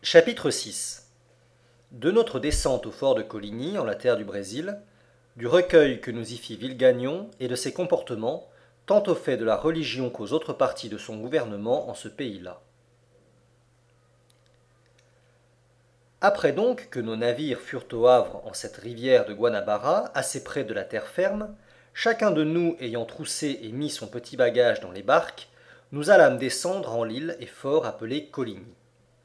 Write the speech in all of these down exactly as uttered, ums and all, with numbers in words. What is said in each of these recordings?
Chapitre six. De notre descente au fort de Coligny, en la terre du Brésil, du recueil que nous y fit Villegagnon et de ses comportements, tant au fait de la religion qu'aux autres parties de son gouvernement en ce pays-là. Après donc que nos navires furent au Havre en cette rivière de Guanabara, assez près de la terre ferme, chacun de nous ayant troussé et mis son petit bagage dans les barques, nous allâmes descendre en l'île et fort appelé Coligny.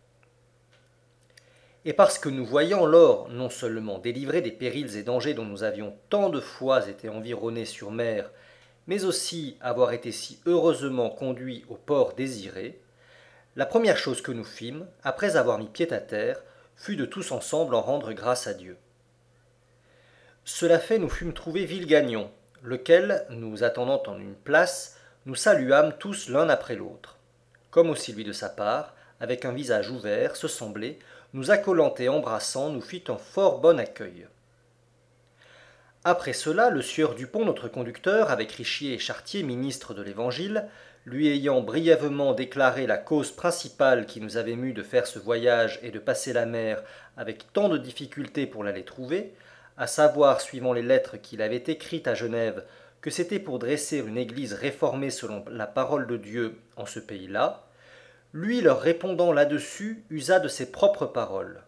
Et parce que nous voyant lors non seulement délivrés des périls et dangers dont nous avions tant de fois été environnés sur mer, mais aussi avoir été si heureusement conduits au port désiré, la première chose que nous fîmes, après avoir mis pied à terre, fut de tous ensemble en rendre grâce à Dieu. Cela fait, nous fûmes trouver Villegagnon, lequel, nous attendant en une place, nous saluâmes tous l'un après l'autre. Comme aussi lui de sa part, avec un visage ouvert, se semblait, nous accolant et embrassant, nous fit un fort bon accueil. Après cela, le sieur Dupont, notre conducteur, avec Richier et Chartier, ministres de l'Évangile, lui ayant brièvement déclaré la cause principale qui nous avait mû de faire ce voyage et de passer la mer avec tant de difficultés pour l'aller trouver, à savoir, suivant les lettres qu'il avait écrites à Genève, que c'était pour dresser une église réformée selon la parole de Dieu en ce pays-là, lui leur répondant là-dessus, usa de ses propres paroles.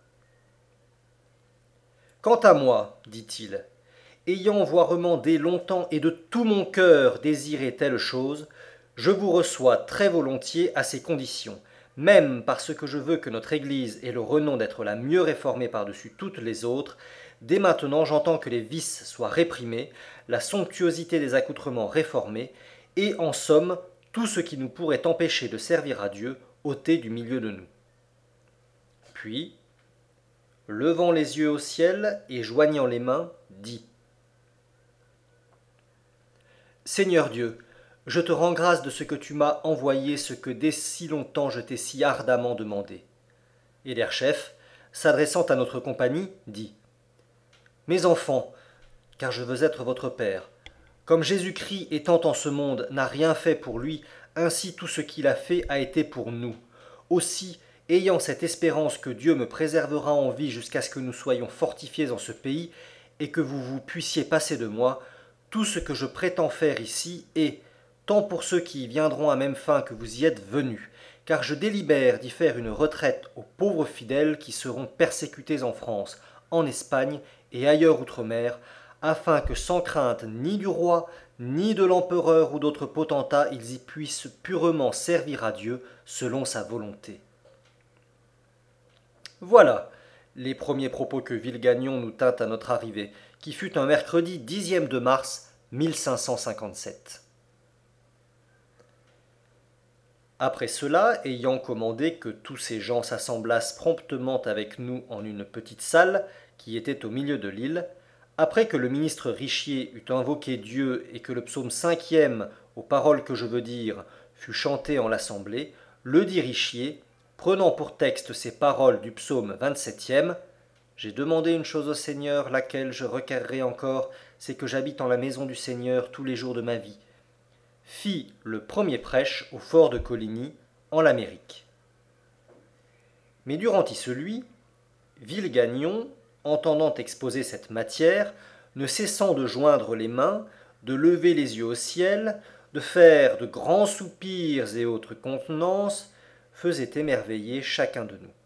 Quant à moi, dit-il, ayant voirement dès longtemps et de tout mon cœur désiré telle chose, je vous reçois très volontiers à ces conditions, même parce que je veux que notre Église ait le renom d'être la mieux réformée par-dessus toutes les autres. Dès maintenant j'entends que les vices soient réprimés, la somptuosité des accoutrements réformée, et en somme tout ce qui nous pourrait empêcher de servir à Dieu ôté du milieu de nous. Puis, levant les yeux au ciel et joignant les mains, dit : Seigneur Dieu, je te rends grâce de ce que tu m'as envoyé ce que dès si longtemps je t'ai si ardemment demandé. Et l'air-chef, s'adressant à notre compagnie, dit : Mes enfants, car je veux être votre père, comme Jésus-Christ étant en ce monde n'a rien fait pour lui, ainsi tout ce qu'il a fait a été pour nous. Aussi, ayant cette espérance que Dieu me préservera en vie jusqu'à ce que nous soyons fortifiés en ce pays, et que vous vous puissiez passer de moi, tout ce que je prétends faire ici est, tant pour ceux qui y viendront à même fin que vous y êtes venus, car je délibère d'y faire une retraite aux pauvres fidèles qui seront persécutés en France, en Espagne et ailleurs outre-mer, afin que sans crainte ni du roi, ni de l'empereur ou d'autres potentats, ils y puissent purement servir à Dieu selon sa volonté. Voilà les premiers propos que Villegagnon nous tint à notre arrivée, qui fut un mercredi dixième de mars mille cinq cent cinquante-sept. Après cela, ayant commandé que tous ces gens s'assemblassent promptement avec nous en une petite salle qui était au milieu de l'île, après que le ministre Richier eut invoqué Dieu et que le psaume cinquième, aux paroles que je veux dire, fut chanté en l'assemblée, le dit Richier, prenant pour texte ces paroles du psaume vingt-septième, j'ai demandé une chose au Seigneur, laquelle je requerrai encore, c'est que j'habite en la maison du Seigneur tous les jours de ma vie, fit le premier prêche au fort de Coligny, en l'Amérique. Mais durant y celui, Villegagnon, entendant exposer cette matière, ne cessant de joindre les mains, de lever les yeux au ciel, de faire de grands soupirs et autres contenances, faisait émerveiller chacun de nous.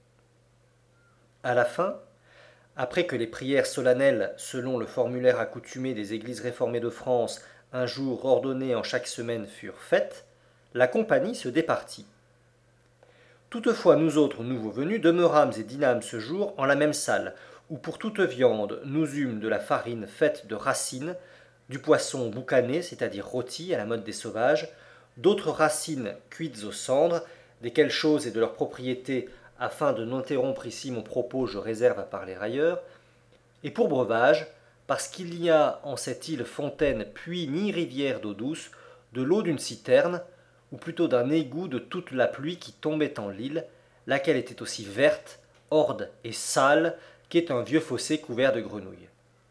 À la fin, après que les prières solennelles, selon le formulaire accoutumé des églises réformées de France, un jour ordonné en chaque semaine, furent faites, la compagnie se départit. Toutefois, nous autres nouveaux venus demeurâmes et dînâmes ce jour en la même salle, où pour toute viande nous eûmes de la farine faite de racines, du poisson boucané, c'est-à-dire rôti à la mode des sauvages, d'autres racines cuites aux cendres, desquelles choses et de leurs propriétés, afin de n'interrompre ici mon propos, je réserve à parler ailleurs, et pour breuvage, parce qu'il n'y a en cette île fontaine, puits ni rivière d'eau douce, de l'eau d'une citerne, ou plutôt d'un égout de toute la pluie qui tombait en l'île, laquelle était aussi verte, horde et sale qu'est un vieux fossé couvert de grenouilles.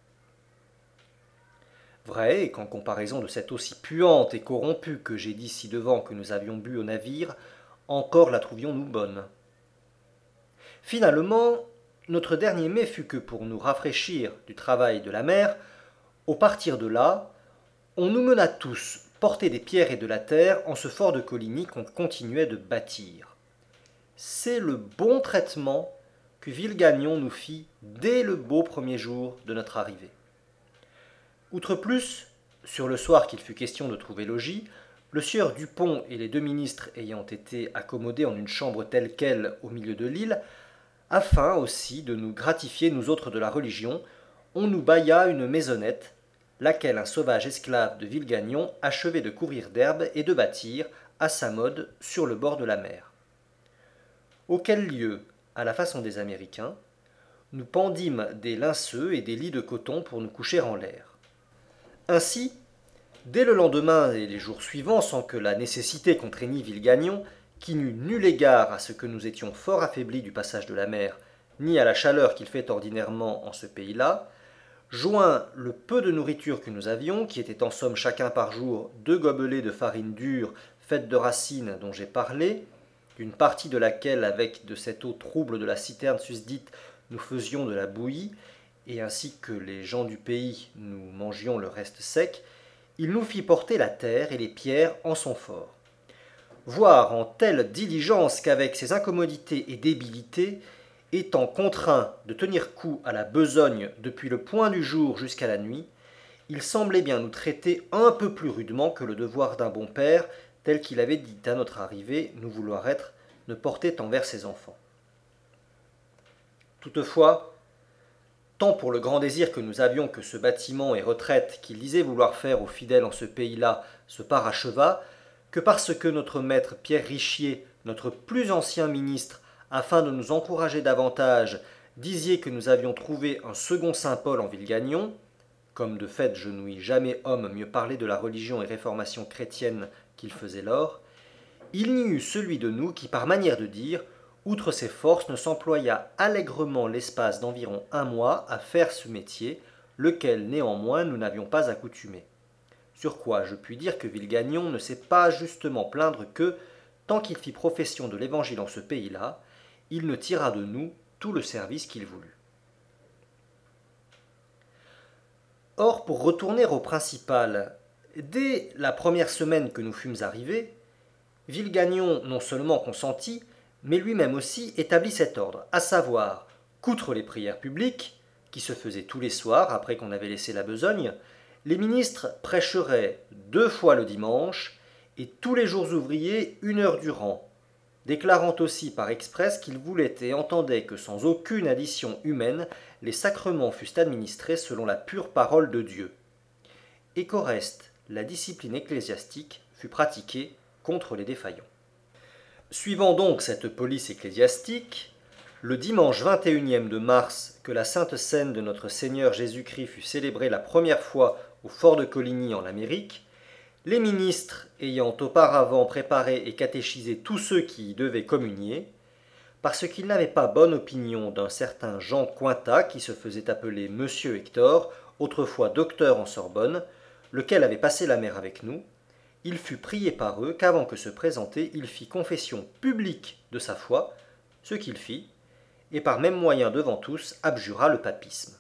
Vrai est qu'en comparaison de cette eau si puante et corrompue que j'ai dit ci-devant que nous avions bu au navire, encore la trouvions-nous bonne. Finalement, notre dernier mets fut que pour nous rafraîchir du travail de la mer, au partir de là, on nous mena tous porter des pierres et de la terre en ce fort de Coligny qu'on continuait de bâtir. C'est le bon traitement que Villegagnon nous fit dès le beau premier jour de notre arrivée. Outre plus, sur le soir qu'il fut question de trouver logis, le sieur Dupont et les deux ministres ayant été accommodés en une chambre telle quelle au milieu de l'île, afin aussi de nous gratifier nous autres de la religion, on nous bailla une maisonnette, laquelle un sauvage esclave de Villegagnon achevait de couvrir d'herbe et de bâtir, à sa mode, sur le bord de la mer. Auquel lieu, à la façon des Américains, nous pendîmes des linceux et des lits de coton pour nous coucher en l'air. Ainsi, dès le lendemain et les jours suivants, sans que la nécessité contraignît Villegagnon, qui n'eut nul égard à ce que nous étions fort affaiblis du passage de la mer, ni à la chaleur qu'il fait ordinairement en ce pays-là, joint le peu de nourriture que nous avions, qui était en somme chacun par jour deux gobelets de farine dure faite de racines dont j'ai parlé, d'une partie de laquelle, avec de cette eau trouble de la citerne susdite, nous faisions de la bouillie, et ainsi que les gens du pays nous mangions le reste sec, il nous fit porter la terre et les pierres en son fort. Voir en telle diligence qu'avec ses incommodités et débilités, étant contraint de tenir coup à la besogne depuis le point du jour jusqu'à la nuit, il semblait bien nous traiter un peu plus rudement que le devoir d'un bon père, tel qu'il avait dit à notre arrivée nous vouloir être, ne portait envers ses enfants. Toutefois, tant pour le grand désir que nous avions que ce bâtiment et retraite qu'il disait vouloir faire aux fidèles en ce pays-là se parachevât, que parce que notre maître Pierre Richier, notre plus ancien ministre, afin de nous encourager davantage, disiez que nous avions trouvé un second Saint-Paul en Villegagnon, comme de fait je n'ouïs jamais homme mieux parler de la religion et réformation chrétienne qu'il faisait lors, il n'y eut celui de nous qui, par manière de dire, outre ses forces, ne s'employa allègrement l'espace d'environ un mois à faire ce métier, lequel néanmoins nous n'avions pas accoutumé. Sur quoi je puis dire que Villegagnon ne sait pas justement plaindre que, tant qu'il fit profession de l'évangile en ce pays-là, il ne tira de nous tout le service qu'il voulut. Or, pour retourner au principal, dès la première semaine que nous fûmes arrivés, Villegagnon non seulement consentit, mais lui-même aussi établit cet ordre, à savoir qu'outre les prières publiques, qui se faisaient tous les soirs après qu'on avait laissé la besogne, les ministres prêcheraient deux fois le dimanche et tous les jours ouvriers une heure durant, déclarant aussi par exprès qu'ils voulaient et entendaient que sans aucune addition humaine, les sacrements fussent administrés selon la pure parole de Dieu, et qu'au reste, la discipline ecclésiastique fut pratiquée contre les défaillants. Suivant donc cette police ecclésiastique, le dimanche vingt et unième de mars, que la sainte scène de notre Seigneur Jésus-Christ fut célébrée la première fois au fort de Coligny en Amérique, les ministres ayant auparavant préparé et catéchisé tous ceux qui y devaient communier, parce qu'ils n'avaient pas bonne opinion d'un certain Jean Cointat qui se faisait appeler Monsieur Hector, autrefois docteur en Sorbonne, lequel avait passé la mer avec nous, il fut prié par eux qu'avant que se présenter, il fît confession publique de sa foi, ce qu'il fit, et par même moyen devant tous abjura le papisme.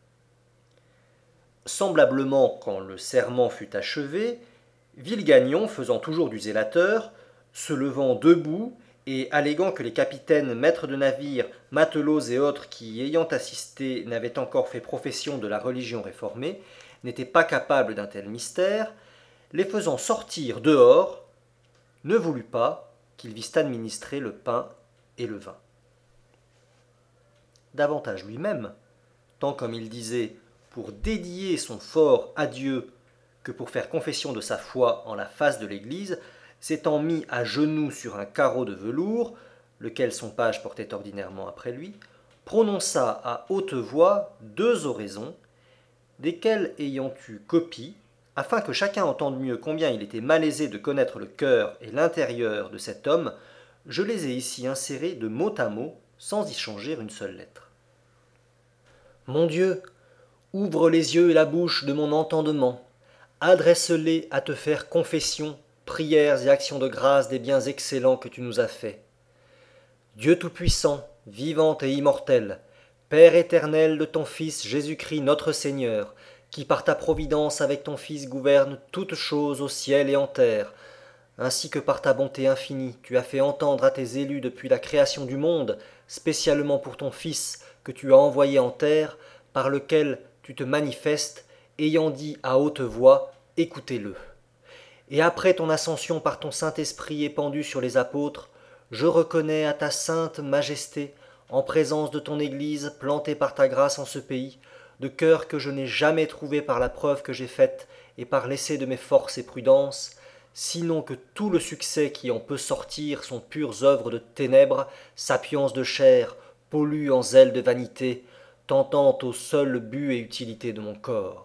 Semblablement, quand le serment fut achevé, Villegagnon, faisant toujours du zélateur, se levant debout et alléguant que les capitaines, maîtres de navires, matelots et autres qui, ayant assisté, n'avaient encore fait profession de la religion réformée, n'étaient pas capables d'un tel mystère, les faisant sortir dehors, ne voulut pas qu'ils vissent administrer le pain et le vin. Davantage lui-même, tant comme il disait, pour dédier son fort à Dieu que pour faire confession de sa foi en la face de l'Église, s'étant mis à genoux sur un carreau de velours, lequel son page portait ordinairement après lui, prononça à haute voix deux oraisons, desquelles ayant eu copie, afin que chacun entende mieux combien il était malaisé de connaître le cœur et l'intérieur de cet homme, je les ai ici insérés de mot à mot, sans y changer une seule lettre. Mon Dieu, ouvre les yeux et la bouche de mon entendement, adresse-les à te faire confession, prières et actions de grâce des biens excellents que tu nous as faits. Dieu Tout-Puissant, vivante et immortelle, Père éternel de ton Fils Jésus-Christ notre Seigneur, qui par ta providence avec ton Fils gouverne toutes choses au ciel et en terre, ainsi que par ta bonté infinie tu as fait entendre à tes élus depuis la création du monde, spécialement pour ton Fils que tu as envoyé en terre, par lequel tu te manifestes, ayant dit à haute voix, écoutez-le. Et après ton ascension par ton Saint-Esprit épandu sur les apôtres, je reconnais à ta sainte majesté, en présence de ton Église plantée par ta grâce en ce pays, de cœur que je n'ai jamais trouvé par la preuve que j'ai faite et par l'essai de mes forces et prudences, sinon que tout le succès qui en peut sortir sont pures œuvres de ténèbres, sapience de chair, pollues en zèle de vanité, tentant au seul but et utilité de mon corps.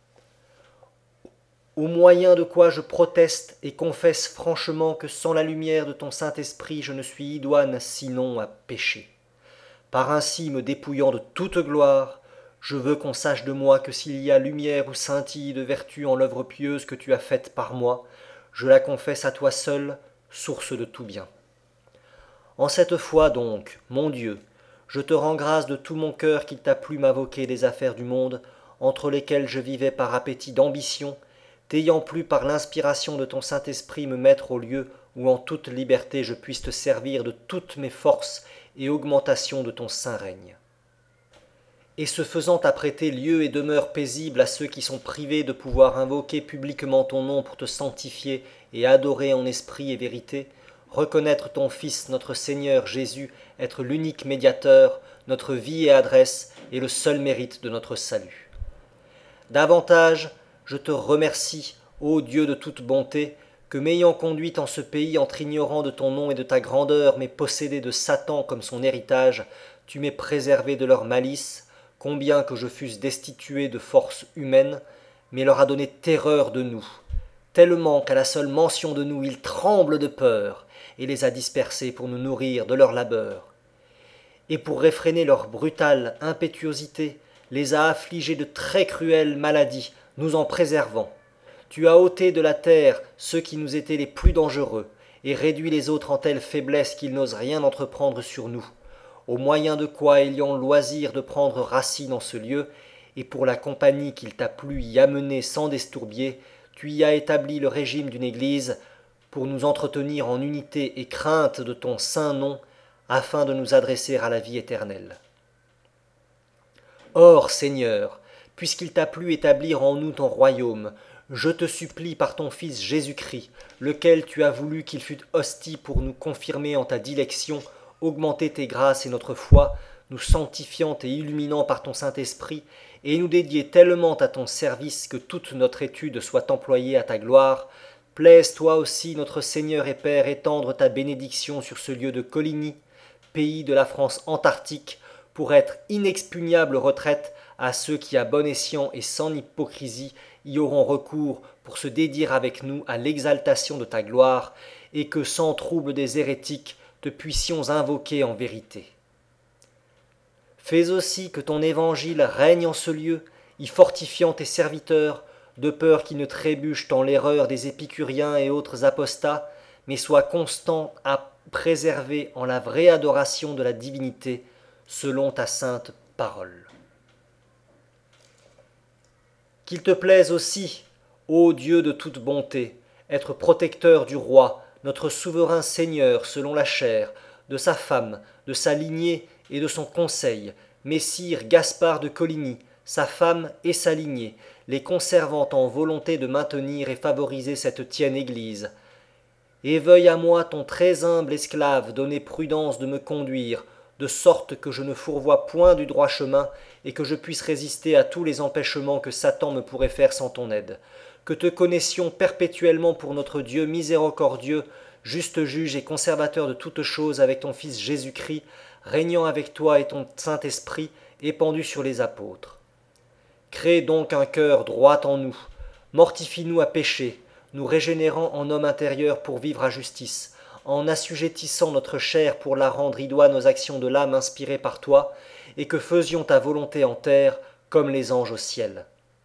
Au moyen de quoi je proteste et confesse franchement que sans la lumière de ton Saint-Esprit je ne suis idoine sinon à pécher. Par ainsi me dépouillant de toute gloire, je veux qu'on sache de moi que s'il y a lumière ou scintille de vertu en l'œuvre pieuse que tu as faite par moi, je la confesse à toi seul, source de tout bien. En cette fois donc, mon Dieu, je te rends grâce de tout mon cœur qu'il t'a plu m'invoquer des affaires du monde, entre lesquelles je vivais par appétit d'ambition, t'ayant plu par l'inspiration de ton Saint-Esprit me mettre au lieu où en toute liberté je puisse te servir de toutes mes forces et augmentation de ton saint règne. Et ce faisant apprêter lieu et demeure paisible à ceux qui sont privés de pouvoir invoquer publiquement ton nom pour te sanctifier et adorer en esprit et vérité, reconnaître ton Fils, notre Seigneur Jésus, être l'unique médiateur, notre vie et adresse, et le seul mérite de notre salut. Davantage, je te remercie, ô Dieu de toute bonté, que m'ayant conduit en ce pays entre ignorant de ton nom et de ta grandeur, mais possédé de Satan comme son héritage, tu m'aies préservé de leur malice, combien que je fusse destitué de force humaine, mais leur a donné terreur de nous, tellement qu'à la seule mention de nous ils tremblent de peur, et les a dispersés pour nous nourrir de leur labeur. Et pour réfréner leur brutale impétuosité, les a affligés de très cruelles maladies, nous en préservant. Tu as ôté de la terre ceux qui nous étaient les plus dangereux, et réduit les autres en telle faiblesse qu'ils n'osent rien entreprendre sur nous, au moyen de quoi ayant loisir de prendre racine en ce lieu, et pour la compagnie qu'il t'a plu y amener sans destourbier, tu y as établi le régime d'une Église, pour nous entretenir en unité et crainte de ton saint nom, afin de nous adresser à la vie éternelle. Or, Seigneur, puisqu'il t'a plu établir en nous ton royaume, je te supplie par ton Fils Jésus-Christ, lequel tu as voulu qu'il fût hostie pour nous confirmer en ta dilection, augmenter tes grâces et notre foi, nous sanctifiant et illuminant par ton Saint-Esprit, et nous dédier tellement à ton service que toute notre étude soit employée à ta gloire, plaise toi aussi, notre Seigneur et Père, étendre ta bénédiction sur ce lieu de Coligny, pays de la France antarctique, pour être inexpugnable retraite à ceux qui à bon escient et sans hypocrisie y auront recours pour se dédier avec nous à l'exaltation de ta gloire, et que sans trouble des hérétiques te puissions invoquer en vérité. Fais aussi que ton évangile règne en ce lieu, y fortifiant tes serviteurs, de peur qu'ils ne trébuchent dans l'erreur des épicuriens et autres apostats, mais soient constants à préserver en la vraie adoration de la divinité, selon ta sainte parole. Qu'il te plaise aussi, ô Dieu de toute bonté, être protecteur du roi, notre souverain Seigneur selon la chair, de sa femme, de sa lignée et de son conseil, Messire Gaspard de Coligny, sa femme et sa lignée, les conservant en volonté de maintenir et favoriser cette tienne Église. Et veuille à moi, ton très humble esclave, donner prudence de me conduire, de sorte que je ne fourvoie point du droit chemin, et que je puisse résister à tous les empêchements que Satan me pourrait faire sans ton aide. Que te connaissions perpétuellement pour notre Dieu miséricordieux, juste juge et conservateur de toutes choses avec ton Fils Jésus-Christ, régnant avec toi et ton Saint-Esprit, épandu sur les apôtres. Crée donc un cœur droit en nous, mortifie-nous à pécher, nous régénérant en homme intérieur pour vivre à justice, en assujettissant notre chair pour la rendre idoine aux actions de l'âme inspirée par toi, et que faisions ta volonté en terre comme les anges au ciel.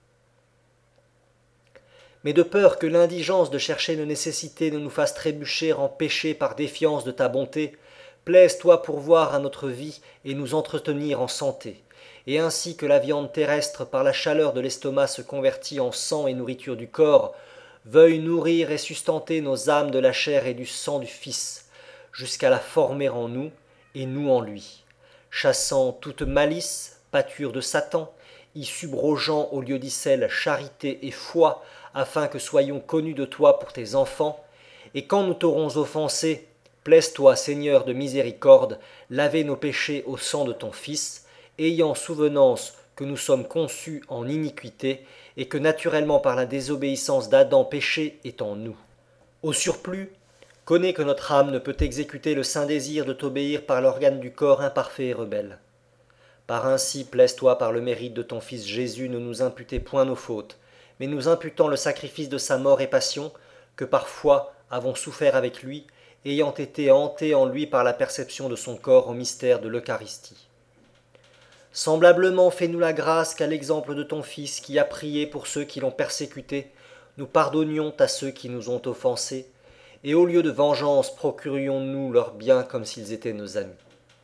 Mais de peur que l'indigence de chercher nos nécessités ne nous fasse trébucher en péché par défiance de ta bonté, plaise-toi pourvoir à notre vie et nous entretenir en santé, et ainsi que la viande terrestre par la chaleur de l'estomac se convertit en sang et nourriture du corps, veuille nourrir et sustenter nos âmes de la chair et du sang du Fils, jusqu'à la former en nous, et nous en lui, chassant toute malice, pâture de Satan, y subrogeant au lieu d'icelle charité et foi, afin que soyons connus de toi pour tes enfants, et quand nous t'aurons offensé, plaise-toi, Seigneur de miséricorde, laver nos péchés au sang de ton Fils, ayant souvenance que nous sommes conçus en iniquité, et que naturellement par la désobéissance d'Adam péché est en nous. Au surplus, connais que notre âme ne peut exécuter le saint désir de t'obéir par l'organe du corps imparfait et rebelle. Par ainsi, plaise-toi par le mérite de ton Fils Jésus ne nous imputer point nos fautes, mais nous imputant le sacrifice de sa mort et passion, que parfois avons souffert avec lui, ayant été hantés en lui par la perception de son corps au mystère de l'Eucharistie. Semblablement, fais-nous la grâce qu'à l'exemple de ton Fils qui a prié pour ceux qui l'ont persécuté, nous pardonnions à ceux qui nous ont offensés, et au lieu de vengeance procurions-nous leur bien comme s'ils étaient nos amis.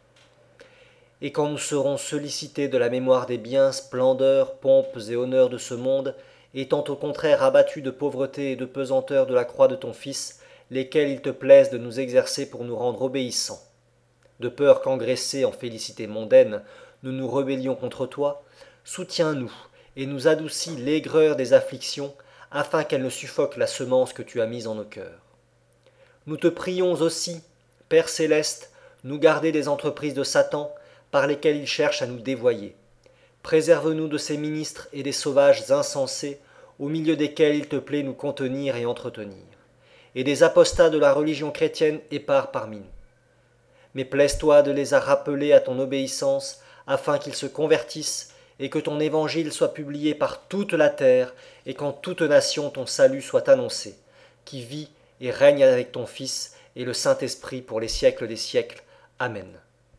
Et quand nous serons sollicités de la mémoire des biens, splendeurs, pompes et honneurs de ce monde, étant au contraire abattus de pauvreté et de pesanteur de la croix de ton Fils, lesquels il te plaise de nous exercer pour nous rendre obéissants. De peur qu'engraissés en félicité mondaine, nous nous rébellions contre toi, soutiens-nous et nous adoucis l'aigreur des afflictions, afin qu'elles ne suffoquent la semence que tu as mise en nos cœurs. Nous te prions aussi, Père céleste, nous garder des entreprises de Satan, par lesquelles il cherche à nous dévoyer. Préserve-nous de ces ministres et des sauvages insensés, au milieu desquels il te plaît nous contenir et entretenir, et des apostats de la religion chrétienne épars parmi nous. Mais plaise-toi de les rappeler à ton obéissance, afin qu'ils se convertissent, et que ton évangile soit publié par toute la terre, et qu'en toute nation ton salut soit annoncé, qui vit et règne avec ton Fils et le Saint-Esprit pour les siècles des siècles. Amen.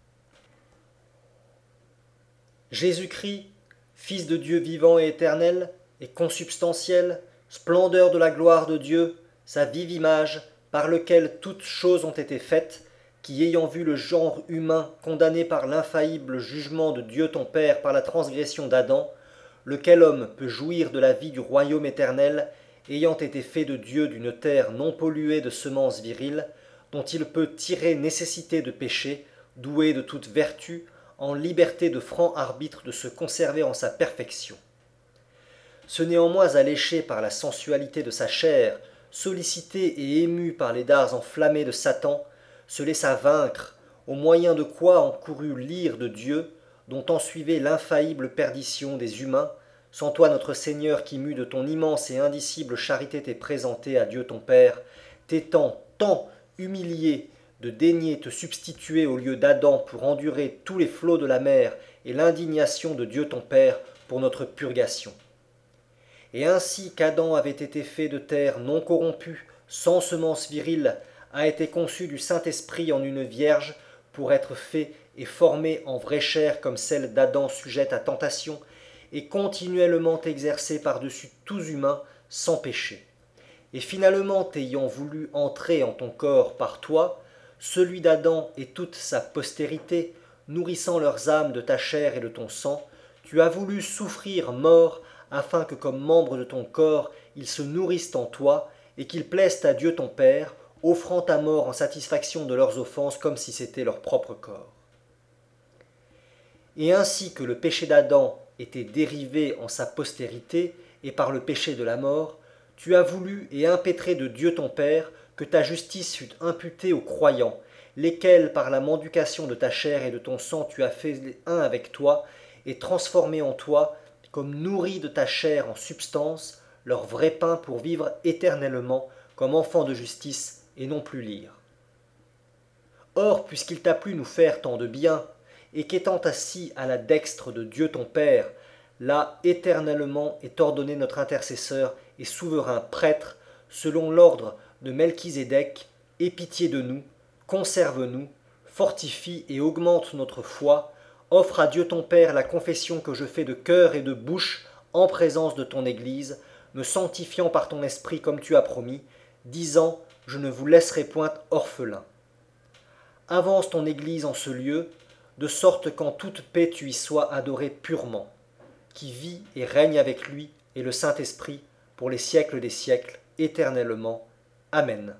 Jésus-Christ, Fils de Dieu vivant et éternel, et consubstantiel, splendeur de la gloire de Dieu, sa vive image, par lequel toutes choses ont été faites, qui ayant vu le genre humain condamné par l'infaillible jugement de Dieu ton Père par la transgression d'Adam, lequel homme peut jouir de la vie du royaume éternel, ayant été fait de Dieu d'une terre non polluée de semences viriles, dont il peut tirer nécessité de péché, doué de toute vertu, en liberté de franc arbitre de se conserver en sa perfection. Ce néanmoins alléché par la sensualité de sa chair, sollicité et ému par les dards enflammés de Satan, se laissa vaincre, au moyen de quoi encourut l'ire de Dieu, dont ensuivait l'infaillible perdition des humains, sans toi notre Seigneur qui mû de ton immense et indicible charité t'est présenté à Dieu ton Père, t'étant tant humilié de daigner te substituer au lieu d'Adam pour endurer tous les flots de la mer et l'indignation de Dieu ton Père pour notre purgation. Et ainsi qu'Adam avait été fait de terre non corrompue, sans semence virile, a été conçu du Saint-Esprit en une vierge pour être fait et formé en vraie chair comme celle d'Adam sujette à tentation, et continuellement exercé par-dessus tous humains sans péché. Et finalement, ayant voulu entrer en ton corps par toi, celui d'Adam et toute sa postérité, nourrissant leurs âmes de ta chair et de ton sang, tu as voulu souffrir mort, afin que comme membres de ton corps, ils se nourrissent en toi, et qu'ils plaisent à Dieu ton Père, offrant ta mort en satisfaction de leurs offenses comme si c'était leur propre corps. Et ainsi que le péché d'Adam était dérivé en sa postérité, et par le péché de la mort, tu as voulu et impétré de Dieu ton Père que ta justice fût imputée aux croyants, lesquels, par la mendication de ta chair et de ton sang, tu as fait un avec toi, et transformé en toi, comme nourris de ta chair en substance, leur vrai pain pour vivre éternellement comme enfants de justice et non plus lire. Or, puisqu'il t'a plu nous faire tant de bien, et qu'étant assis à la dextre de Dieu ton Père, là éternellement est ordonné notre intercesseur et souverain prêtre, selon l'ordre de Melchisédek, aie pitié de nous, conserve-nous, fortifie et augmente notre foi, offre à Dieu ton Père la confession que je fais de cœur et de bouche en présence de ton Église, me sanctifiant par ton esprit comme tu as promis, disant « Je ne vous laisserai point orphelin ». avance ton Église en ce lieu, de sorte qu'en toute paix tu y sois adoré purement, qui vit et règne avec lui et le Saint-Esprit pour les siècles des siècles, éternellement. Amen.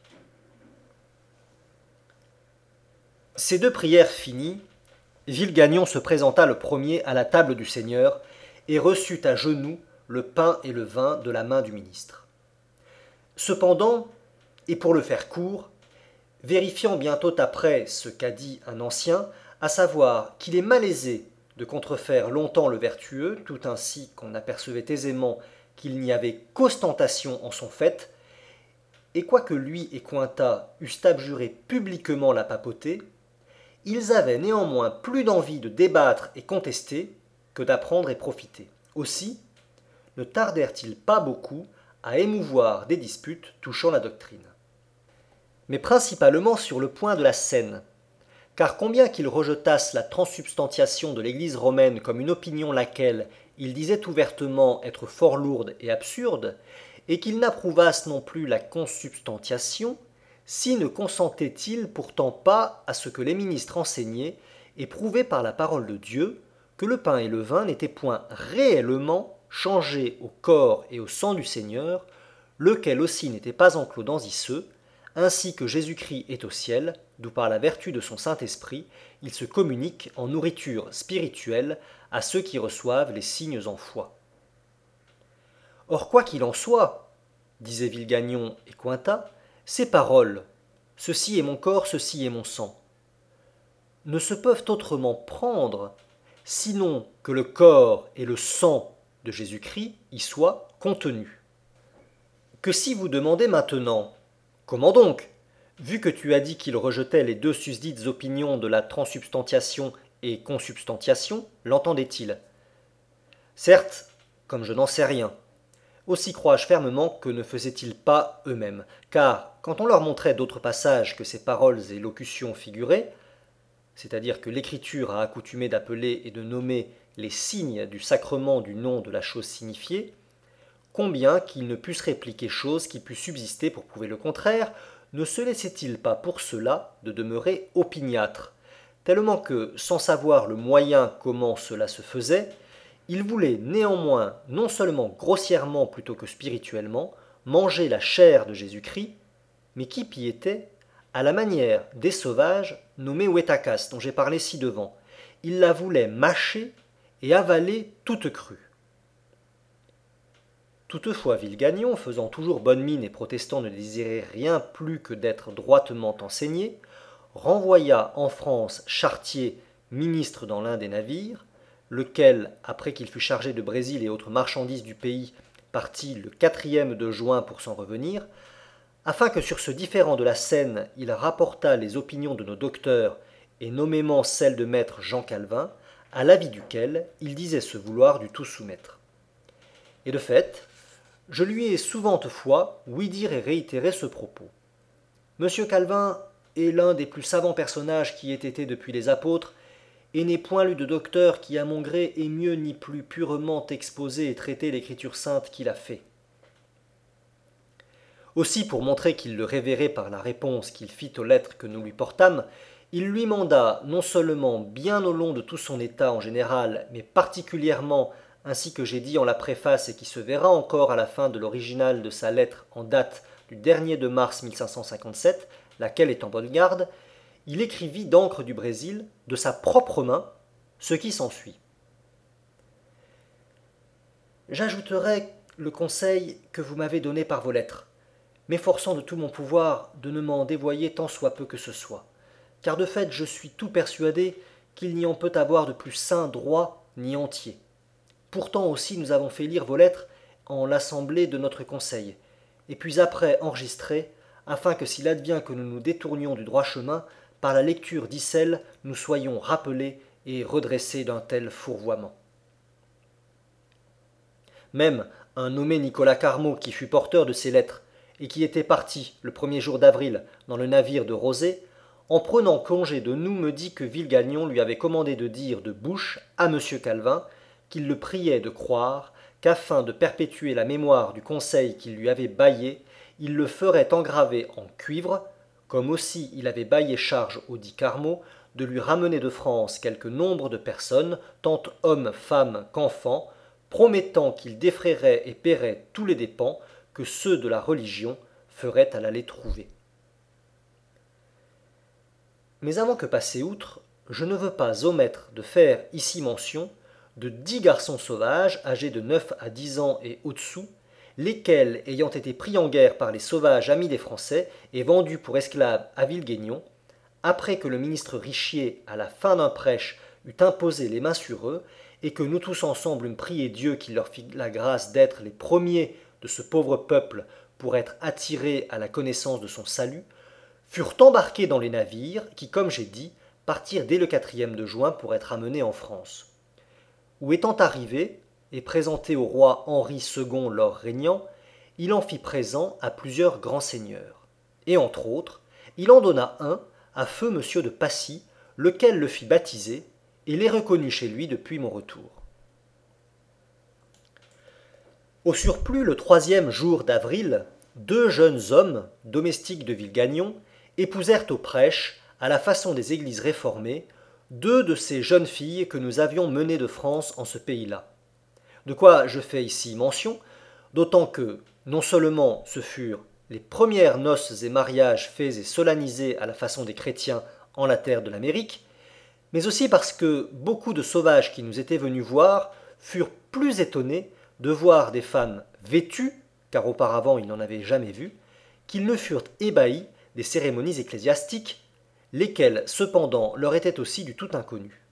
Ces deux prières finies, Villegagnon se présenta le premier à la table du Seigneur et reçut à genoux le pain et le vin de la main du ministre. Cependant, et pour le faire court, vérifiant bientôt après ce qu'a dit un ancien, à savoir qu'il est malaisé de contrefaire longtemps le vertueux, tout ainsi qu'on apercevait aisément qu'il n'y avait qu'ostentation en son fait, et quoique lui et Cointat eussent abjuré publiquement la papauté, ils avaient néanmoins plus d'envie de débattre et contester que d'apprendre et profiter. Aussi, ne tardèrent-ils pas beaucoup à émouvoir des disputes touchant la doctrine. Mais principalement sur le point de la scène, car combien qu'ils rejetassent la transsubstantiation de l'Église romaine comme une opinion laquelle ils disaient ouvertement être fort lourde et absurde, et qu'ils n'approuvassent non plus la consubstantiation, si ne consentaient-ils pourtant pas à ce que les ministres enseignaient et prouvaient par la parole de Dieu que le pain et le vin n'étaient point réellement changés au corps et au sang du Seigneur, lequel aussi n'était pas enclos dans iceux, ainsi que Jésus-Christ est au ciel, d'où par la vertu de son Saint-Esprit, il se communique en nourriture spirituelle à ceux qui reçoivent les signes en foi. Or, quoi qu'il en soit, disaient Villegagnon et Cointat, ces paroles, ceci est mon corps, ceci est mon sang, ne se peuvent autrement prendre, sinon que le corps et le sang de Jésus-Christ y soient contenus. Que si vous demandez maintenant, comment donc, vu que tu as dit qu'il rejetait les deux susdites opinions de la transsubstantiation et consubstantiation, l'entendait-il? Certes, comme je n'en sais rien, aussi crois-je fermement que ne faisaient-ils pas eux-mêmes, car quand on leur montrait d'autres passages que ces paroles et locutions figuraient, c'est-à-dire que l'Écriture a accoutumé d'appeler et de nommer les signes du sacrement du nom de la chose signifiée, combien qu'ils ne pussent répliquer chose qui pût subsister pour prouver le contraire, ne se laissaient-ils pas pour cela de demeurer opiniâtres, tellement que, sans savoir le moyen comment cela se faisait, ils voulaient néanmoins, non seulement grossièrement plutôt que spirituellement, manger la chair de Jésus-Christ, mais qui py était, à la manière des sauvages nommés Ouetakas, dont j'ai parlé ci-devant. Ils la voulaient mâcher et avaler toute crue. Toutefois, Villegagnon, faisant toujours bonne mine et protestant ne désirer rien plus que d'être droitement enseigné, renvoya en France Chartier, ministre dans l'un des navires, lequel, après qu'il fut chargé de Brésil et autres marchandises du pays, partit le quatrième de juin pour s'en revenir, afin que sur ce différend de la Seine il rapportât les opinions de nos docteurs, et nommément celle de maître Jean Calvin, à l'avis duquel il disait se vouloir du tout soumettre. Et de fait, je lui ai souvent fois ouï dire et réitérer ce propos. Monsieur Calvin est l'un des plus savants personnages qui ait été depuis les apôtres, et n'est point lu de docteur qui, à mon gré, ait mieux ni plus purement exposé et traité l'écriture sainte qu'il a fait. Aussi, pour montrer qu'il le révérait par la réponse qu'il fit aux lettres que nous lui portâmes, il lui manda non seulement bien au long de tout son état en général, mais particulièrement, ainsi que j'ai dit en la préface et qui se verra encore à la fin de l'original de sa lettre en date du dernier de mars mille cinq cent cinquante-sept, laquelle est en bonne garde, il écrivit d'encre du Brésil, de sa propre main, ce qui s'ensuit. J'ajouterai le conseil que vous m'avez donné par vos lettres, m'efforçant de tout mon pouvoir de ne m'en dévoyer tant soit peu que ce soit, car de fait je suis tout persuadé qu'il n'y en peut avoir de plus saint, droit, ni entier. Pourtant aussi nous avons fait lire vos lettres en l'assemblée de notre conseil, et puis après enregistrées, afin que s'il advient que nous nous détournions du droit chemin, par la lecture d'Icelle, nous soyons rappelés et redressés d'un tel fourvoiement. Même un nommé Nicolas Carmot, qui fut porteur de ces lettres, et qui était parti, le premier jour d'avril, dans le navire de Rosé, en prenant congé de nous, me dit que Villegagnon lui avait commandé de dire de bouche à monsieur Calvin qu'il le priait de croire qu'afin de perpétuer la mémoire du conseil qu'il lui avait baillé, il le ferait engraver en cuivre, comme aussi il avait baillé charge au dit Carmot de lui ramener de France quelque nombre de personnes, tant hommes, femmes qu'enfants, promettant qu'il défrayerait et paierait tous les dépens que ceux de la religion feraient à l'aller trouver. Mais avant que passer outre, je ne veux pas omettre de faire ici mention de dix garçons sauvages âgés de neuf à dix ans et au-dessous, lesquels, ayant été pris en guerre par les sauvages amis des Français et vendus pour esclaves à Villeguignon, après que le ministre Richier, à la fin d'un prêche, eut imposé les mains sur eux, et que nous tous ensemble eûmes prié Dieu qu'il leur fît la grâce d'être les premiers de ce pauvre peuple pour être attirés à la connaissance de son salut, furent embarqués dans les navires qui, comme j'ai dit, partirent dès le quatrième de juin pour être amenés en France. Où étant arrivés, et présentés au roi Henri second leur régnant, il en fit présent à plusieurs grands seigneurs. Et entre autres, il en donna un à feu monsieur de Passy, lequel le fit baptiser, et l'est reconnu chez lui depuis mon retour. Au surplus, le troisième jour d'avril, deux jeunes hommes, domestiques de Villeguignon, épousèrent au prêche, à la façon des églises réformées, deux de ces jeunes filles que nous avions menées de France en ce pays-là. De quoi je fais ici mention, d'autant que, non seulement ce furent les premières noces et mariages faits et solennisés à la façon des chrétiens en la terre de l'Amérique, mais aussi parce que beaucoup de sauvages qui nous étaient venus voir furent plus étonnés de voir des femmes vêtues, car auparavant ils n'en avaient jamais vu, qu'ils ne furent ébahis des cérémonies ecclésiastiques, lesquelles cependant leur étaient aussi du tout inconnues.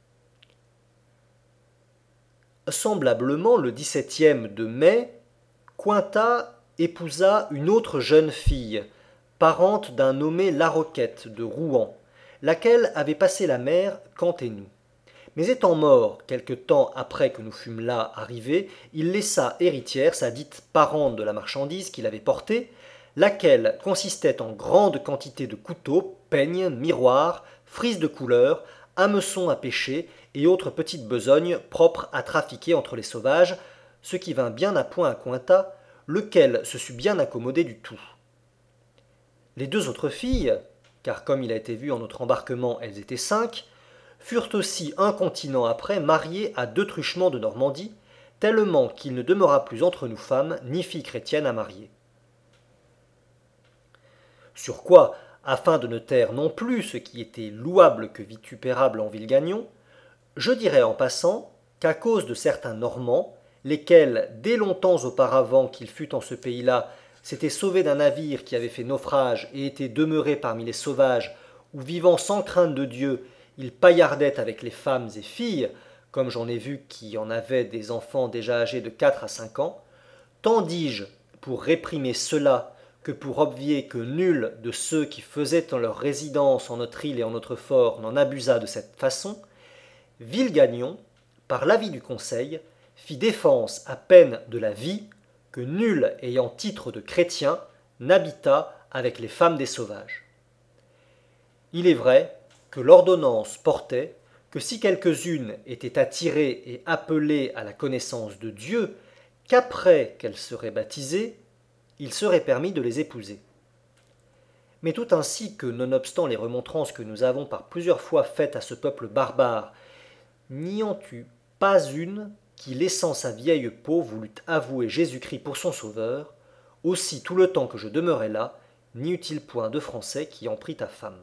Semblablement, le dix-septième de mai, Cointat épousa une autre jeune fille, parente d'un nommé Laroquette de Rouen, laquelle avait passé la mer Canténou. Mais étant mort quelque temps après que nous fûmes là arrivés, il laissa héritière sa dite parente de la marchandise qu'il avait portée, laquelle consistait en grande quantité de couteaux, peignes, miroirs, frises de couleur, hameçons à pêcher et autres petites besognes propres à trafiquer entre les sauvages, ce qui vint bien à point à Cointat, lequel se sut bien accommodé du tout. Les deux autres filles, car comme il a été vu en notre embarquement, elles étaient cinq, furent aussi un continent après mariées à deux truchements de Normandie, tellement qu'il ne demeura plus entre nous femmes ni filles chrétiennes à marier. Sur quoi, afin de ne taire non plus ce qui était louable que vitupérable en Villeguignon, je dirais en passant qu'à cause de certains Normands, lesquels, dès longtemps auparavant qu'il fût en ce pays-là, s'étaient sauvés d'un navire qui avait fait naufrage et étaient demeurés parmi les sauvages, où vivant sans crainte de Dieu, ils paillardaient avec les femmes et filles, comme j'en ai vu qui en avaient des enfants déjà âgés de quatre à cinq ans, tant dis-je, pour réprimer cela, que pour obvier que nul de ceux qui faisaient en leur résidence en notre île et en notre fort n'en abusa de cette façon, Villeguignon, par l'avis du conseil, fit défense à peine de la vie que nul ayant titre de chrétien n'habita avec les femmes des sauvages. Il est vrai que l'ordonnance portait que si quelques-unes étaient attirées et appelées à la connaissance de Dieu, qu'après qu'elles seraient baptisées, il serait permis de les épouser. Mais tout ainsi que, nonobstant les remontrances que nous avons par plusieurs fois faites à ce peuple barbare, n'y en eut pas une qui, laissant sa vieille peau, voulut avouer Jésus-Christ pour son sauveur, aussi tout le temps que je demeurai là, n'y eut-il point de Français qui en prît à femme.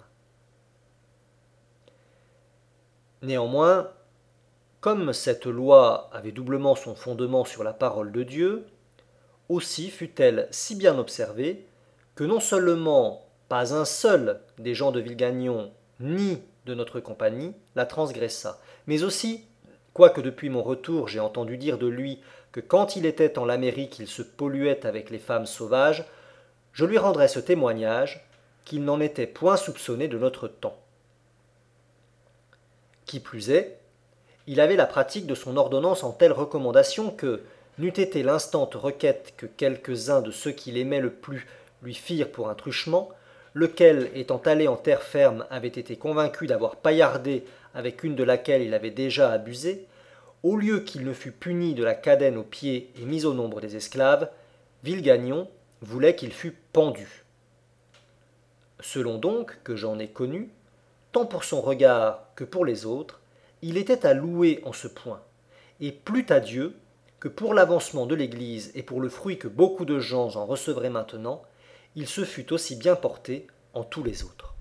Néanmoins, comme cette loi avait doublement son fondement sur la parole de Dieu, aussi fut-elle si bien observée que non seulement pas un seul des gens de Villeguignon ni de notre compagnie la transgressa, mais aussi, quoique depuis mon retour j'ai entendu dire de lui que quand il était en l'Amérique il se polluait avec les femmes sauvages, je lui rendrai ce témoignage qu'il n'en était point soupçonné de notre temps. Qui plus est, il avait la pratique de son ordonnance en telle recommandation que, n'eût été l'instante requête que quelques-uns de ceux qui l'aimaient le plus lui firent pour un truchement, lequel, étant allé en terre ferme, avait été convaincu d'avoir paillardé avec une de laquelle il avait déjà abusé, au lieu qu'il ne fût puni de la cadène aux pieds et mis au nombre des esclaves, Villeguignon voulait qu'il fût pendu. Selon donc que j'en ai connu, tant pour son regard que pour les autres, il était à louer en ce point, et plût à Dieu que pour l'avancement de l'Église et pour le fruit que beaucoup de gens en recevraient maintenant, il se fût aussi bien porté en tous les autres.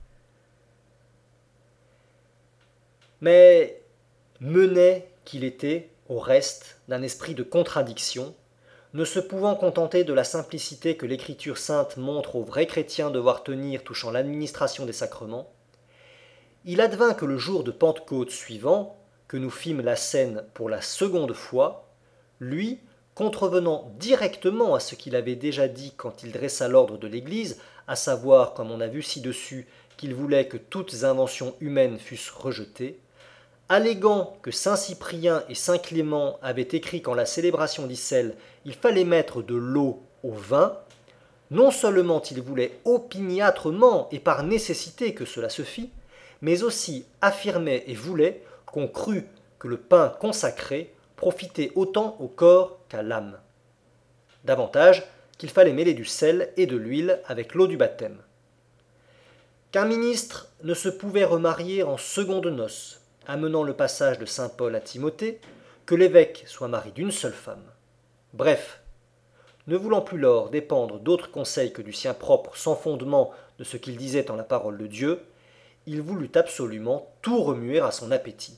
Mais menet qu'il était, au reste, d'un esprit de contradiction, ne se pouvant contenter de la simplicité que l'Écriture sainte montre aux vrais chrétiens devoir tenir touchant l'administration des sacrements, il advint que le jour de Pentecôte suivant, que nous fîmes la scène pour la seconde fois, lui, contrevenant directement à ce qu'il avait déjà dit quand il dressa l'ordre de l'Église, à savoir, comme on a vu ci-dessus, qu'il voulait que toutes inventions humaines fussent rejetées, alléguant que saint Cyprien et saint Clément avaient écrit qu'en la célébration d'Issel, il fallait mettre de l'eau au vin, non seulement il voulait opiniâtrement et par nécessité que cela se fît, mais aussi affirmait et voulait qu'on crût que le pain consacré profitait autant au corps qu'à l'âme. Davantage qu'il fallait mêler du sel et de l'huile avec l'eau du baptême. Qu'un ministre ne se pouvait remarier en seconde noces, amenant le passage de saint Paul à Timothée, que l'évêque soit mari d'une seule femme. Bref, ne voulant plus lors dépendre d'autres conseils que du sien propre sans fondement de ce qu'il disait en la parole de Dieu, il voulut absolument tout remuer à son appétit.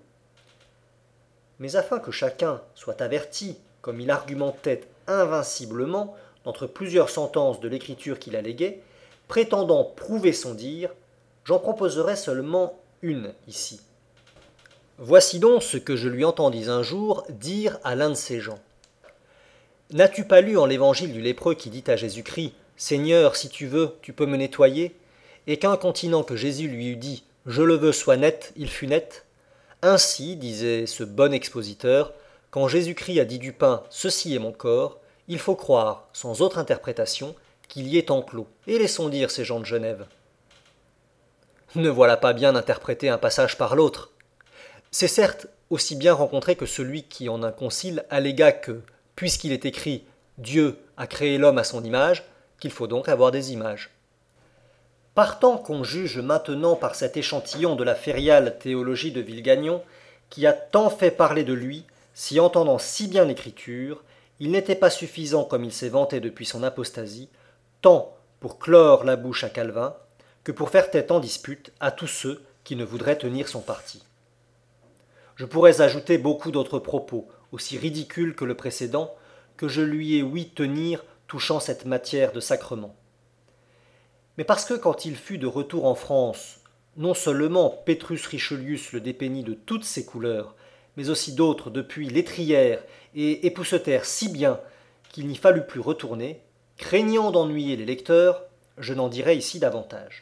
Mais afin que chacun soit averti, comme il argumentait invinciblement d'entre plusieurs sentences de l'écriture qu'il alléguait, prétendant prouver son dire, j'en proposerai seulement une ici. Voici donc ce que je lui entendis un jour dire à l'un de ces gens. N'as-tu pas lu en l'évangile du lépreux qui dit à Jésus-Christ « Seigneur, si tu veux, tu peux me nettoyer » et qu'incontinent que Jésus lui eût dit « Je le veux, sois net », il fut net. Ainsi, disait ce bon expositeur, quand Jésus-Christ a dit du pain « Ceci est mon corps », il faut croire, sans autre interprétation, qu'il y est enclos. Et laissons dire ces gens de Genève. Ne voilà pas bien interpréter un passage par l'autre. C'est certes aussi bien rencontré que celui qui en un concile allégua que, puisqu'il est écrit « Dieu a créé l'homme à son image », qu'il faut donc avoir des images. Partant qu'on juge maintenant par cet échantillon de la fériale théologie de Villegagnon, qui a tant fait parler de lui, s'y entendant si bien l'écriture, il n'était pas suffisant comme il s'est vanté depuis son apostasie, tant pour clore la bouche à Calvin, que pour faire tête en dispute à tous ceux qui ne voudraient tenir son parti. Je pourrais ajouter beaucoup d'autres propos, aussi ridicules que le précédent, que je lui ai ouï tenir touchant cette matière de sacrement. Mais parce que quand il fut de retour en France, non seulement Petrus Richelius le dépeignit de toutes ses couleurs, mais aussi d'autres depuis l'étrière et époussetèrent si bien qu'il n'y fallut plus retourner, craignant d'ennuyer les lecteurs, je n'en dirai ici davantage.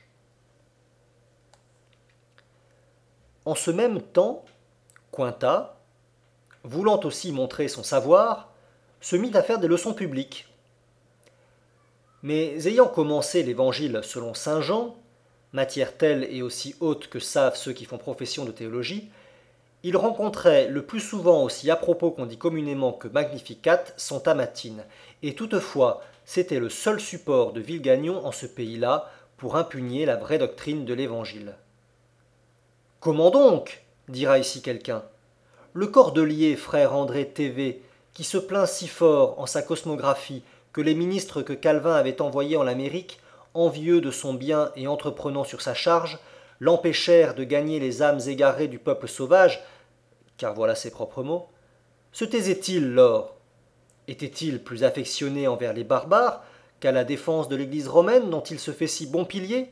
En ce même temps, Cointat, voulant aussi montrer son savoir, se mit à faire des leçons publiques. Mais ayant commencé l'évangile selon saint Jean, matière telle et aussi haute que savent ceux qui font profession de théologie, il rencontrait le plus souvent aussi à propos qu'on dit communément que Magnificat son tamatine, et toutefois c'était le seul support de Villegagnon en ce pays-là pour impugner la vraie doctrine de l'évangile. Comment donc dira ici quelqu'un. Le cordelier frère André Thévé, qui se plaint si fort en sa cosmographie que les ministres que Calvin avait envoyés en l'Amérique, envieux de son bien et entreprenant sur sa charge, l'empêchèrent de gagner les âmes égarées du peuple sauvage, car voilà ses propres mots, se taisait-il lors? Était-il plus affectionné envers les barbares qu'à la défense de l'Église romaine dont il se fait si bon pilier?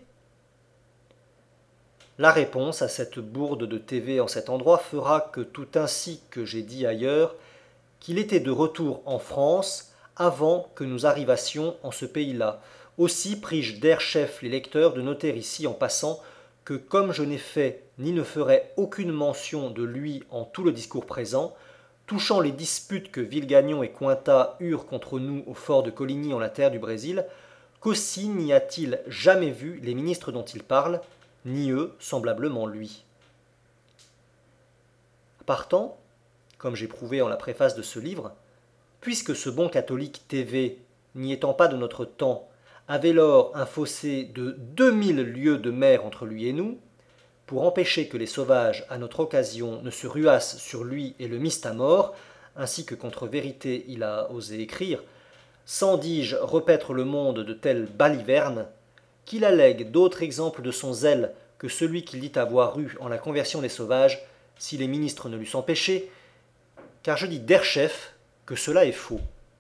La réponse à cette bourde de T V en cet endroit fera que tout ainsi que j'ai dit ailleurs, qu'il était de retour en France avant que nous arrivassions en ce pays-là. Aussi pris-je d'air chef les lecteurs de noter ici en passant que comme je n'ai fait ni ne ferai aucune mention de lui en tout le discours présent, touchant les disputes que Villegagnon et Cointat eurent contre nous au fort de Coligny en la terre du Brésil, qu'aussi n'y a-t-il jamais vu les ministres dont il parle, ni eux, semblablement lui. Partant, comme j'ai prouvé en la préface de ce livre, puisque ce bon catholique T V, n'y étant pas de notre temps, avait lors un fossé de deux mille lieues de mer entre lui et nous, pour empêcher que les sauvages, à notre occasion, ne se ruassent sur lui et le missent à mort, ainsi que contre vérité il a osé écrire, sans, dis-je, repaître le monde de telles balivernes, qu'il allègue d'autres exemples de son zèle que celui qu'il dit avoir eu en la conversion des sauvages, si les ministres ne l'eussent empêché, car je dis derechef que cela est faux.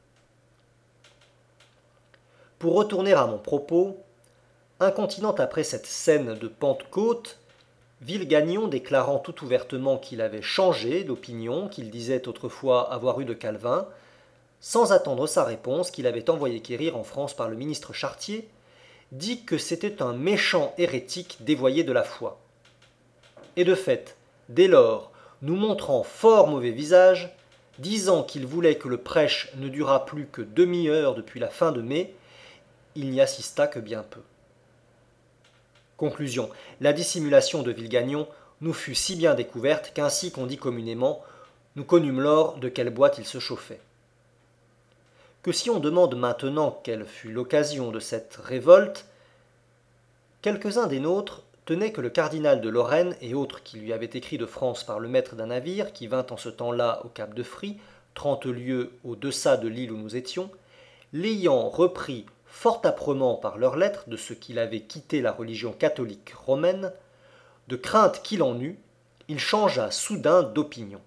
Pour retourner à mon propos, incontinent après cette scène de Pentecôte, Villegagnon déclarant tout ouvertement qu'il avait changé d'opinion qu'il disait autrefois avoir eu de Calvin, sans attendre sa réponse qu'il avait envoyé quérir en France par le ministre Chartier, dit que c'était un méchant hérétique dévoyé de la foi. Et de fait, dès lors, nous montrant fort mauvais visage, disant qu'il voulait que le prêche ne durât plus que demi-heure depuis la fin de mai, il n'y assista que bien peu. Conclusion. La dissimulation de Villegagnon nous fut si bien découverte qu'ainsi qu'on dit communément, nous connûmes lors de quelle boîte il se chauffait. Que si on demande maintenant quelle fut l'occasion de cette révolte, quelques-uns des nôtres tenaient que le cardinal de Lorraine et autres qui lui avaient écrit de France par le maître d'un navire qui vint en ce temps-là au cap de Frie, trente lieues au deçà de l'île où nous étions, l'ayant repris fort âprement par leurs lettres de ce qu'il avait quitté la religion catholique romaine, de crainte qu'il en eût, il changea soudain d'opinion.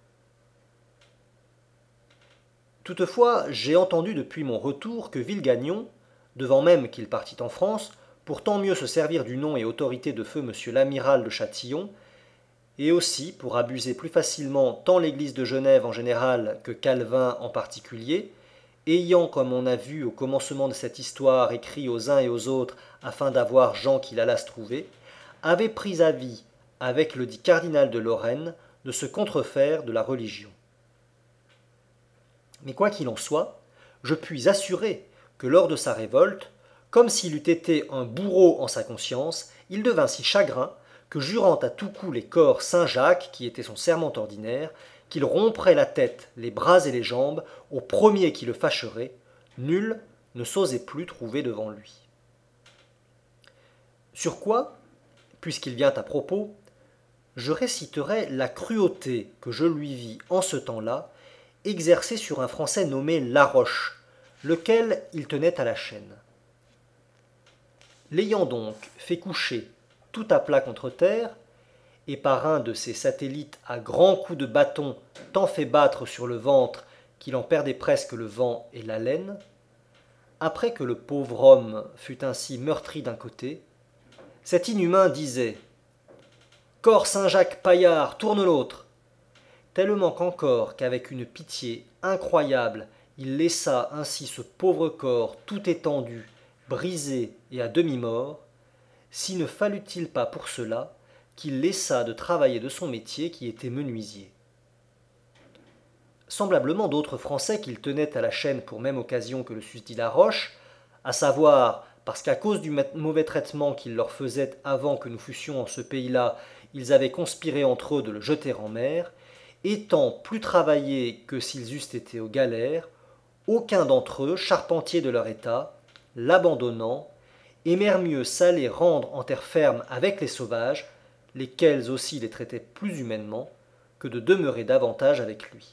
Toutefois, j'ai entendu depuis mon retour que Villegagnon, devant même qu'il partît en France, pour tant mieux se servir du nom et autorité de feu monsieur l'amiral de Châtillon, et aussi pour abuser plus facilement tant l'Église de Genève en général que Calvin en particulier, ayant, comme on a vu au commencement de cette histoire, écrit aux uns et aux autres afin d'avoir gens qu'il alla se trouver, avait pris avis, avec le dit cardinal de Lorraine, de se contrefaire de la religion. Mais quoi qu'il en soit, je puis assurer que lors de sa révolte, comme s'il eût été un bourreau en sa conscience, il devint si chagrin que, jurant à tout coup les corps Saint-Jacques, qui était son serment ordinaire, qu'il romprait la tête, les bras et les jambes au premier qui le fâcherait, nul ne s'osait plus trouver devant lui. Sur quoi, puisqu'il vient à propos, je réciterai la cruauté que je lui vis en ce temps-là exercer sur un Français nommé Laroche, lequel il tenait à la chaîne. L'ayant donc fait coucher tout à plat contre terre, et par un de ses satellites à grands coups de bâton tant fait battre sur le ventre qu'il en perdait presque le vent et l'haleine, après que le pauvre homme fut ainsi meurtri d'un côté, cet inhumain disait « Corps Saint-Jacques paillard, tourne l'autre !» tellement qu'encore qu'avec une pitié incroyable il laissa ainsi ce pauvre corps tout étendu, brisé et à demi-mort, si ne fallut-il pas pour cela qu'il laissa de travailler de son métier qui était menuisier. Semblablement d'autres Français qu'il tenait à la chaîne pour même occasion que le susdit Laroche, à savoir parce qu'à cause du mauvais traitement qu'il leur faisait avant que nous fussions en ce pays-là, ils avaient conspiré entre eux de le jeter en mer, étant plus travaillés que s'ils eussent été aux galères, aucun d'entre eux, charpentiers de leur état, l'abandonnant, aimèrent mieux s'aller rendre en terre ferme avec les sauvages, lesquels aussi les traitaient plus humainement, que de demeurer davantage avec lui.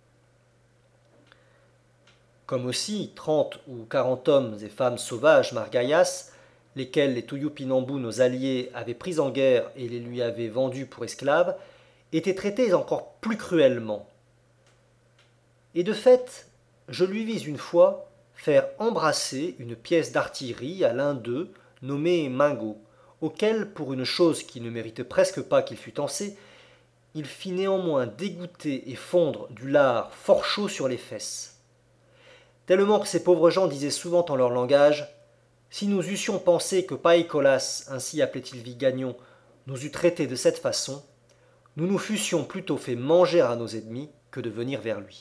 Comme aussi trente ou quarante hommes et femmes sauvages margaillas, lesquels les Tuyupinambous, nos alliés, avaient pris en guerre et les lui avaient vendus pour esclaves, étaient traités encore plus cruellement. Et de fait, je lui vis une fois faire embrasser une pièce d'artillerie à l'un d'eux, nommé Mingo, auquel, pour une chose qui ne mérite presque pas qu'il fût tancé, il fit néanmoins dégoûter et fondre du lard fort chaud sur les fesses. Tellement que ces pauvres gens disaient souvent en leur langage « Si nous eussions pensé que Païcolas, ainsi appelait-il Villegagnon, nous eût traités de cette façon, nous nous fussions plutôt fait manger à nos ennemis que de venir vers lui. »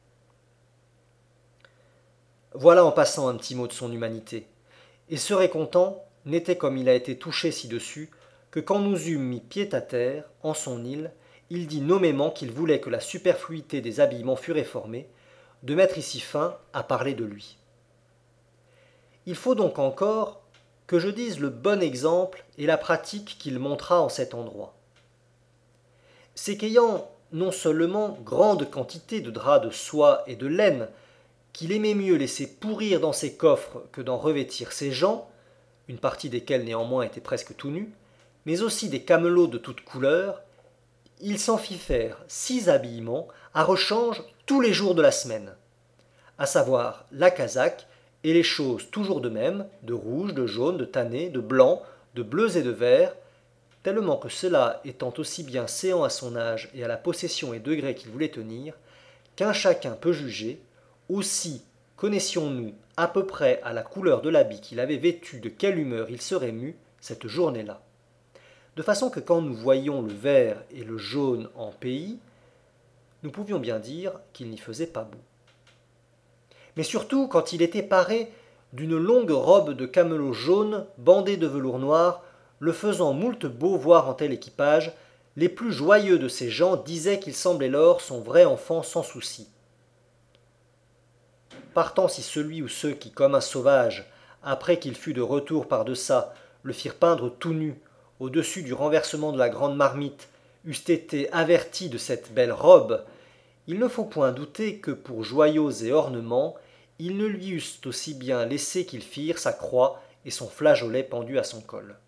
Voilà en passant un petit mot de son humanité, et serait content, n'était comme il a été touché ci-dessus, que quand nous eûmes mis pied à terre, en son île, il dit nommément qu'il voulait que la superfluité des habillements fût réformée, de mettre ici fin à parler de lui. Il faut donc encore que je dise le bon exemple et la pratique qu'il montra en cet endroit. C'est qu'ayant non seulement grande quantité de draps de soie et de laine, qu'il aimait mieux laisser pourrir dans ses coffres que d'en revêtir ses gens, une partie desquels néanmoins était presque tout nus, mais aussi des camelots de toutes couleurs, il s'en fit faire six habillements à rechange tous les jours de la semaine, à savoir la casaque et les choses toujours de même, de rouge, de jaune, de tanné, de blanc, de bleus et de verts, tellement que cela étant aussi bien séant à son âge et à la possession et degré qu'il voulait tenir, qu'un chacun peut juger, aussi connaissions-nous à peu près à la couleur de l'habit qu'il avait vêtu de quelle humeur il serait mu cette journée-là. De façon que quand nous voyions le vert et le jaune en pays, nous pouvions bien dire qu'il n'y faisait pas beau. Mais surtout quand il était paré d'une longue robe de camelot jaune bandée de velours noir, le faisant moult beau voir en tel équipage, les plus joyeux de ces gens disaient qu'il semblait lors son vrai enfant sans souci. Partant si celui ou ceux qui, comme un sauvage, après qu'il fût de retour par-deçà, le firent peindre tout nu, au-dessus du renversement de la grande marmite, eussent été avertis de cette belle robe, il ne faut point douter que pour joyaux et ornements, ils ne lui eussent aussi bien laissé qu'ils firent sa croix et son flageolet pendu à son col.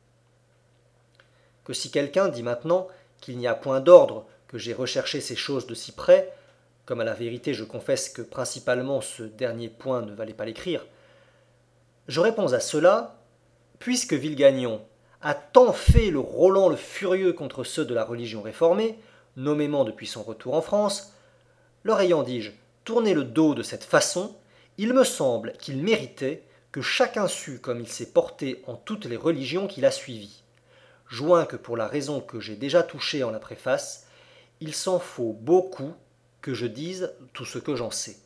Que si quelqu'un dit maintenant qu'il n'y a point d'ordre, que j'ai recherché ces choses de si près, comme à la vérité je confesse que principalement ce dernier point ne valait pas l'écrire, je réponds à cela, puisque Villegagnon a tant fait le Roland le furieux contre ceux de la religion réformée, nommément depuis son retour en France, leur ayant, dis-je, tourné le dos de cette façon, il me semble qu'il méritait que chacun sût comme il s'est porté en toutes les religions qu'il a suivies, joint que pour la raison que j'ai déjà touchée en la préface, il s'en faut beaucoup que je dise tout ce que j'en sais.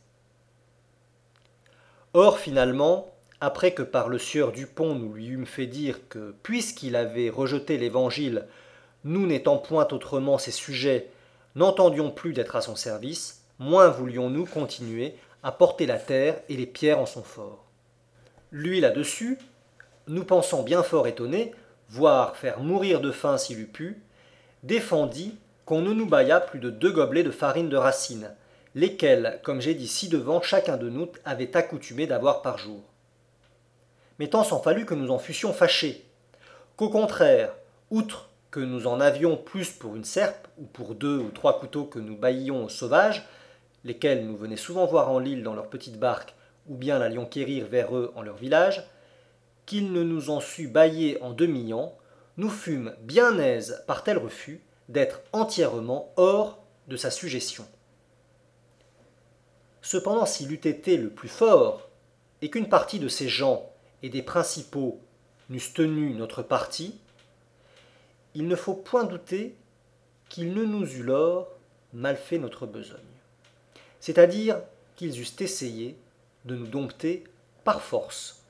Or, finalement, après que par le sieur Dupont nous lui eûmes fait dire que, puisqu'il avait rejeté l'Évangile, nous n'étant point autrement ses sujets, n'entendions plus d'être à son service, moins voulions-nous continuer à porter la terre et les pierres en son fort. Lui là-dessus, nous pensant bien fort étonnés, voire faire mourir de faim s'il eût pu, défendit qu'on ne nous baillât plus de deux gobelets de farine de racine, lesquels, comme j'ai dit ci-devant, chacun de nous avait accoutumé d'avoir par jour. Mais tant s'en fallut que nous en fussions fâchés, qu'au contraire, outre que nous en avions plus pour une serpe, ou pour deux ou trois couteaux que nous baillions aux sauvages, lesquels nous venaient souvent voir en l'île dans leurs petites barques, ou bien l'allions quérir vers eux en leur village, qu'ils ne nous en sut bailler en demi-an, nous fûmes bien aises par tel refus d'être entièrement hors de sa suggestion. Cependant, s'il eût été le plus fort, et qu'une partie de ces gens et des principaux n'eussent tenu notre parti, il ne faut point douter qu'il ne nous eût lors mal fait notre besogne. C'est-à-dire qu'ils eussent essayé de nous dompter par force.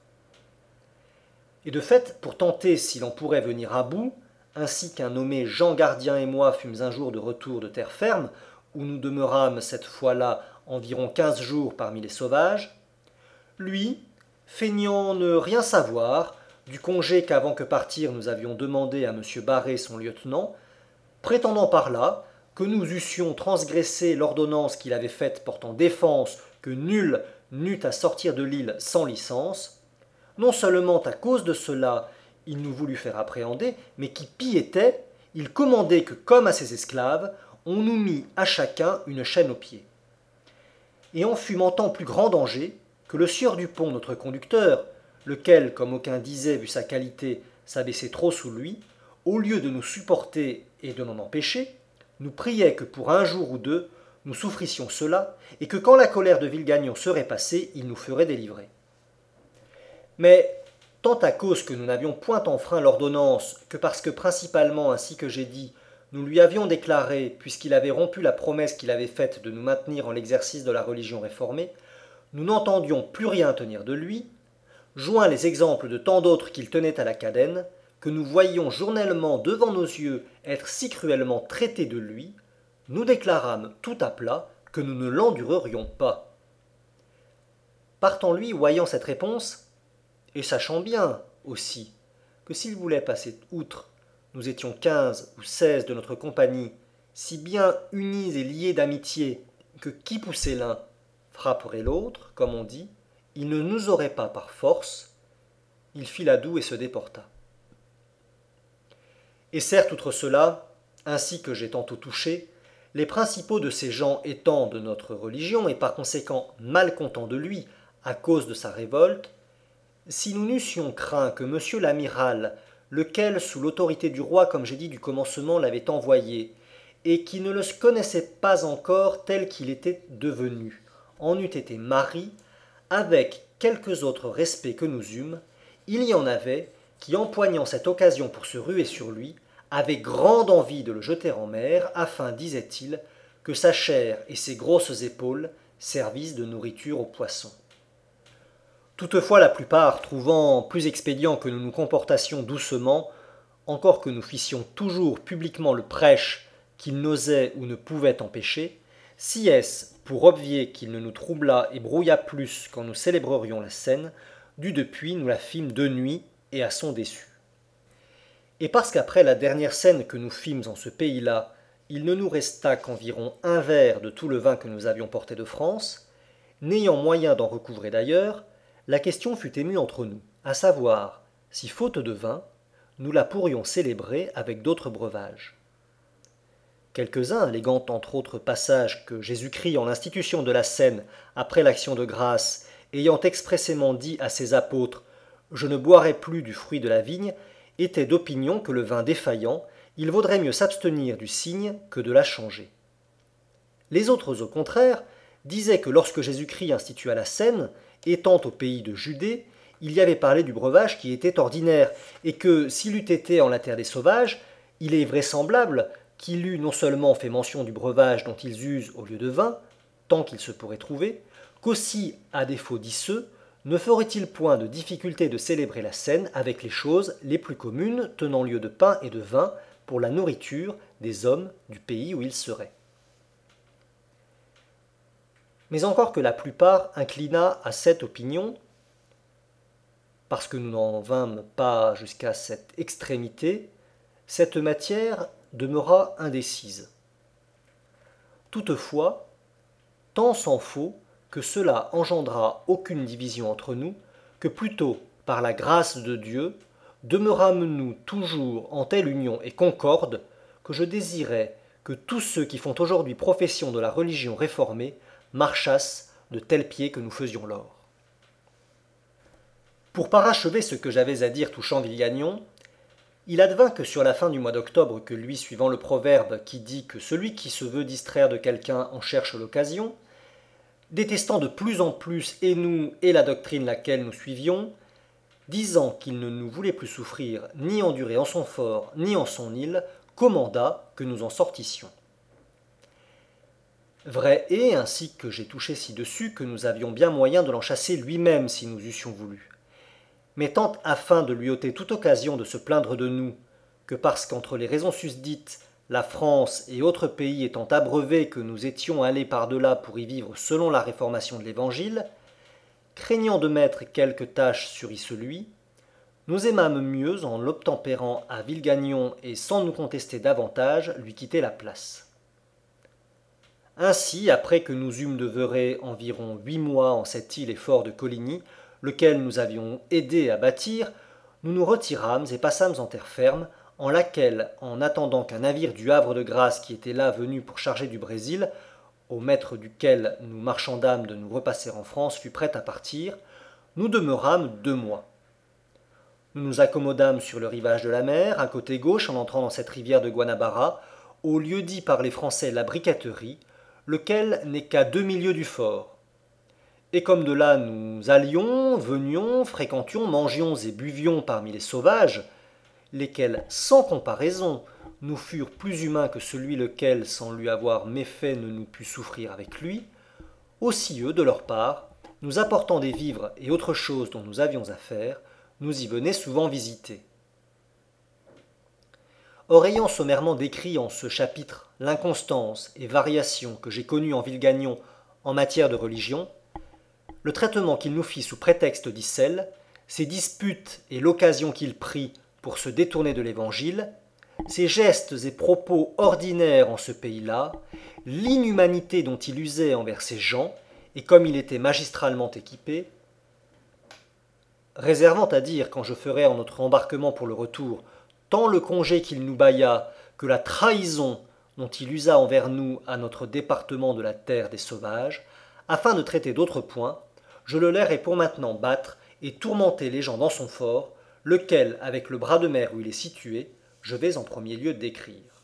Et de fait, pour tenter si l'on pourrait venir à bout, ainsi qu'un nommé Jean Gardien et moi fûmes un jour de retour de terre ferme, où nous demeurâmes cette fois-là environ quinze jours parmi les sauvages, lui, feignant ne rien savoir du congé qu'avant que partir nous avions demandé à M. Barré son lieutenant, prétendant par là que nous eussions transgressé l'ordonnance qu'il avait faite portant défense que nul n'eût à sortir de l'île sans licence, non seulement à cause de cela il nous voulut faire appréhender, mais qui pis était, il commandait que, comme à ses esclaves, on nous mit à chacun une chaîne aux pieds. Et en fûmes en tant plus grand danger que le sieur Dupont, notre conducteur, lequel, comme aucun disait, vu sa qualité, s'abaissait trop sous lui, au lieu de nous supporter et de m'en empêcher, nous priait que pour un jour ou deux, nous souffrissions cela, et que quand la colère de Villegagnon serait passée, il nous ferait délivrer. Mais, tant à cause que nous n'avions point enfreint l'ordonnance, que parce que principalement, ainsi que j'ai dit, nous lui avions déclaré, puisqu'il avait rompu la promesse qu'il avait faite de nous maintenir en l'exercice de la religion réformée, nous n'entendions plus rien tenir de lui, joint les exemples de tant d'autres qu'il tenait à la cadène, que nous voyions journellement devant nos yeux être si cruellement traités de lui, nous déclarâmes tout à plat que nous ne l'endurerions pas. Partant lui, voyant cette réponse, et sachant bien, aussi, que s'il voulait passer outre, nous étions quinze ou seize de notre compagnie, si bien unis et liés d'amitié, que qui poussait l'un frapperait l'autre, comme on dit, il ne nous aurait pas par force, il fit la doue et se déporta. Et certes, outre cela, ainsi que j'ai tantôt touché, les principaux de ces gens étant de notre religion et par conséquent malcontents de lui à cause de sa révolte, si nous n'eussions craint que monsieur l'amiral, lequel, sous l'autorité du roi, comme j'ai dit du commencement, l'avait envoyé, et qui ne le connaissait pas encore tel qu'il était devenu, en eût été mari, avec quelques autres respects que nous eûmes, il y en avait qui, empoignant cette occasion pour se ruer sur lui, avaient grande envie de le jeter en mer, afin, disait-il, que sa chair et ses grosses épaules servissent de nourriture aux poissons. Toutefois, la plupart, trouvant plus expédient que nous nous comportassions doucement, encore que nous fissions toujours publiquement le prêche qu'ils n'osaient ou ne pouvaient empêcher, si est-ce pour obvier qu'il ne nous troublât et brouillât plus quand nous célébrerions la scène, du depuis nous la fîmes de nuit et à son déçu. Et parce qu'après la dernière scène que nous fîmes en ce pays-là, il ne nous resta qu'environ un verre de tout le vin que nous avions porté de France, n'ayant moyen d'en recouvrer d'ailleurs, la question fut émue entre nous, à savoir si, faute de vin, nous la pourrions célébrer avec d'autres breuvages. Quelques-uns, alléguant entre autres passages que Jésus-Christ en l'institution de la scène, après l'action de grâce, ayant expressément dit à ses apôtres « Je ne boirai plus du fruit de la vigne », étaient d'opinion que le vin défaillant, il vaudrait mieux s'abstenir du cygne que de la changer. Les autres, au contraire, disaient que lorsque Jésus-Christ institua la scène, étant au pays de Judée, il y avait parlé du breuvage qui était ordinaire, et que, s'il eût été en la terre des sauvages, il est vraisemblable qu'il eût non seulement fait mention du breuvage dont ils usent au lieu de vin, tant qu'il se pourrait trouver, qu'aussi, à défaut d'iceux, ne ferait-il point de difficulté de célébrer la scène avec les choses les plus communes tenant lieu de pain et de vin pour la nourriture des hommes du pays où ils seraient. Mais encore que la plupart inclina à cette opinion, parce que nous n'en vînmes pas jusqu'à cette extrémité, cette matière demeura indécise. Toutefois, tant s'en faut que cela engendra aucune division entre nous, que plutôt, par la grâce de Dieu, demeurâmes-nous toujours en telle union et concorde, que je désirais que tous ceux qui font aujourd'hui profession de la religion réformée marchassent de tels pieds que nous faisions lors. Pour parachever ce que j'avais à dire touchant Villegagnon, il advint que sur la fin du mois d'octobre, que lui suivant le proverbe qui dit que celui qui se veut distraire de quelqu'un en cherche l'occasion, détestant de plus en plus et nous et la doctrine laquelle nous suivions, disant qu'il ne nous voulait plus souffrir ni endurer en son fort ni en son île, commanda que nous en sortissions. Vrai est, ainsi que j'ai touché ci-dessus, que nous avions bien moyen de l'en chasser lui-même si nous eussions voulu. Mais tant afin de lui ôter toute occasion de se plaindre de nous, que parce qu'entre les raisons susdites, la France et autres pays étant abreuvés que nous étions allés par-delà pour y vivre selon la réformation de l'Évangile, craignant de mettre quelque tâche sur y celui, nous aimâmes mieux, en l'obtempérant à Villegagnon et sans nous contester davantage, lui quitter la place. Ainsi, après que nous eûmes demeuré environ huit mois en cette île et fort de Coligny, lequel nous avions aidé à bâtir, nous nous retirâmes et passâmes en terre ferme, en laquelle, en attendant qu'un navire du Havre de Grâce qui était là venu pour charger du Brésil, au maître duquel nous marchandâmes de nous repasser en France, fut prêt à partir, nous demeurâmes deux mois. Nous nous accommodâmes sur le rivage de la mer, à côté gauche en entrant dans cette rivière de Guanabara, au lieu dit par les Français la briqueterie, lequel n'est qu'à demi-lieue du fort. Et comme de là nous allions, venions, fréquentions, mangions et buvions parmi les sauvages, lesquels, sans comparaison, nous furent plus humains que celui lequel, sans lui avoir méfait, ne nous put souffrir avec lui, aussi eux, de leur part, nous apportant des vivres et autres choses dont nous avions affaire, nous y venaient souvent visiter. Or, ayant sommairement décrit en ce chapitre l'inconstance et variation que j'ai connues en Villegagnon en matière de religion, le traitement qu'il nous fit sous prétexte d'Issel, ses disputes et l'occasion qu'il prit pour se détourner de l'Évangile, ses gestes et propos ordinaires en ce pays-là, l'inhumanité dont il usait envers ces gens, et comme il était magistralement équipé, réservant à dire, quand je ferai en notre embarquement pour le retour, tant le congé qu'il nous bailla que la trahison dont il usa envers nous à notre département de la terre des sauvages, afin de traiter d'autres points, je le lairai pour maintenant battre et tourmenter les gens dans son fort, lequel, avec le bras de mer où il est situé, je vais en premier lieu décrire.